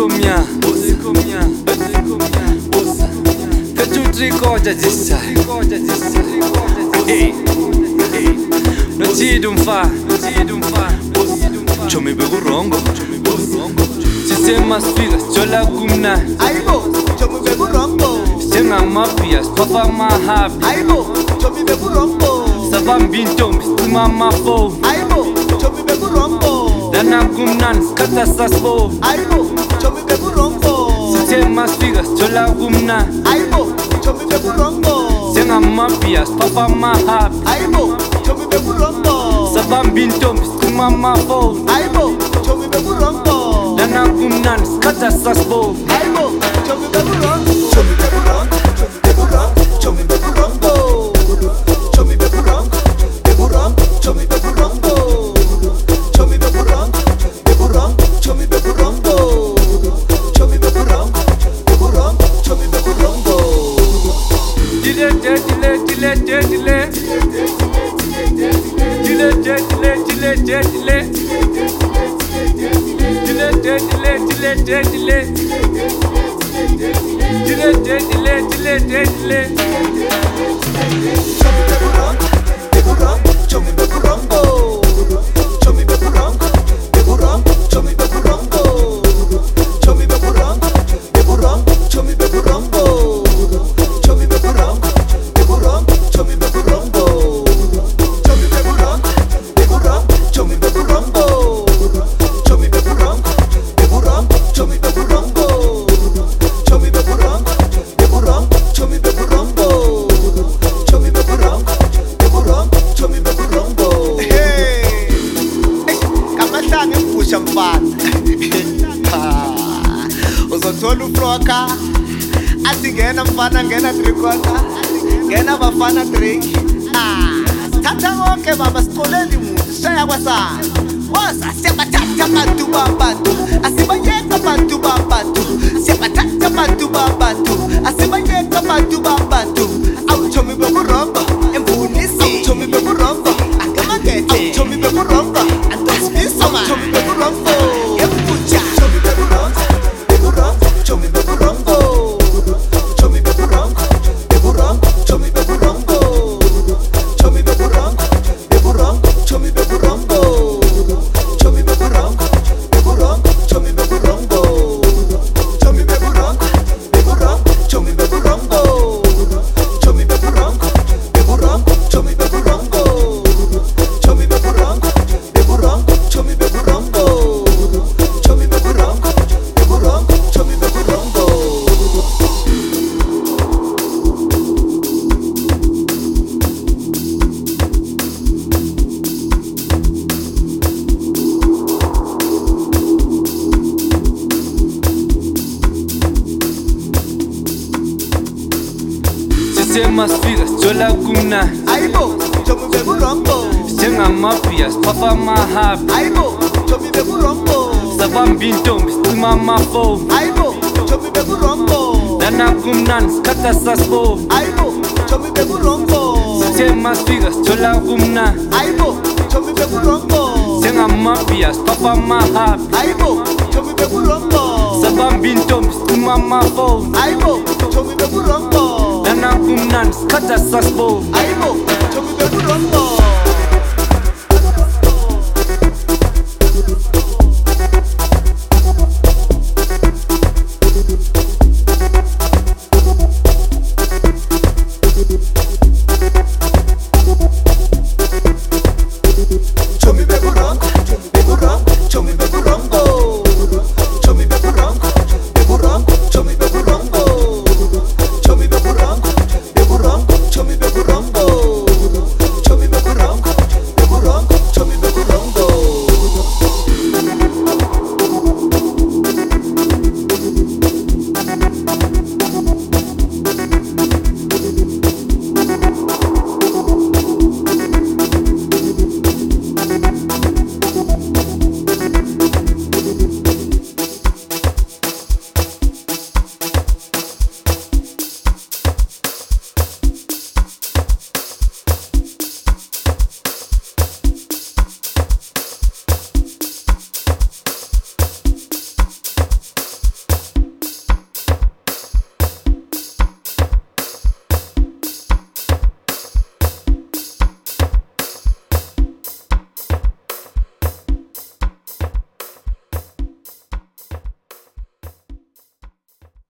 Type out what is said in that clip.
Usikomia Kachutrikoja jisa Nochidumfa Chomi begurongo Sistema sfiga chola gumna Aibo, chomi begurongo Senga mafias papa mahabi Aibo, chomi begurongo Savam bintom stima mafo Aibo, chomi begurongo Dana gumnan kata sasbo Aibo, chomi begurongo Sistema sfiga chola gumna Aibo, chomi begurongo Senga mafias papa mahabi Aibo, chomi begurongo Savam bintom stima mafo Aibo, chomi begurongo Dana gumnan kata sasbo Aibo, chomi begurongo Chomi begurongo, chomi begurongo Chomi begurongo, chomi begurongo Chomi begurongo, chomi begurongo Chomi begurongo, chomi begurongo Dile Chomi begurongo Chomi begurongo, chomi begurongo Chomi begurongo, chomi begurongo Chomi begurongo, chomi begurongo Chomi begurongo, chomi begurongo Chomi begurongo, chomi begurongo Chomi begurongo, chomi begurongo Chomi begurongo, chomi begurongo Hey, kamahlanga impusha mfana uzothola ufroka athi ngena mfana ngena 3/4 ngena bafana 3 thatha konke baba sicoleni umuntu shaya kwasana woza siyabathatha abantu babantu asibayeka abantu babantu siyabathatha abantu babantu asibayeka abantu babantu awuchomi bekuromba embunisi awuchomi bekuromba akamagete awuchomi bekuromba antosmiso awuchomi bekuromba yempucha chomi bekuromba chomi bekuromba chomi bekuromba chomi bekuromba chomi bekuromba chomi bekuromba chomi bekuromba chomi bekuromba chomi bekuromba chomi bekuromba chomi bekuromba chomi bekuromba chomi bekuromba chomi bekuromba chomi bekuromba chomi bekuromba Sistema sfiga chola gumna Aibo, chomi bekurombo Senga mafias papa mahabi Aibo, chomi bekurombo Savam bintom stima mafo Aibo, chomi bekurombo Dana gumnan kata sasbo Aibo, chomi bekurombo Sistema sfiga chola gumna Aibo, chomi bekurombo Senga mafias papa mahabi Aibo, chomi bekurombo Savam bintom stima mafo Aibo, chomi bekurombo Dana gumnan kata sasbo Aibo, chomi bekurombo Chomi bekurombo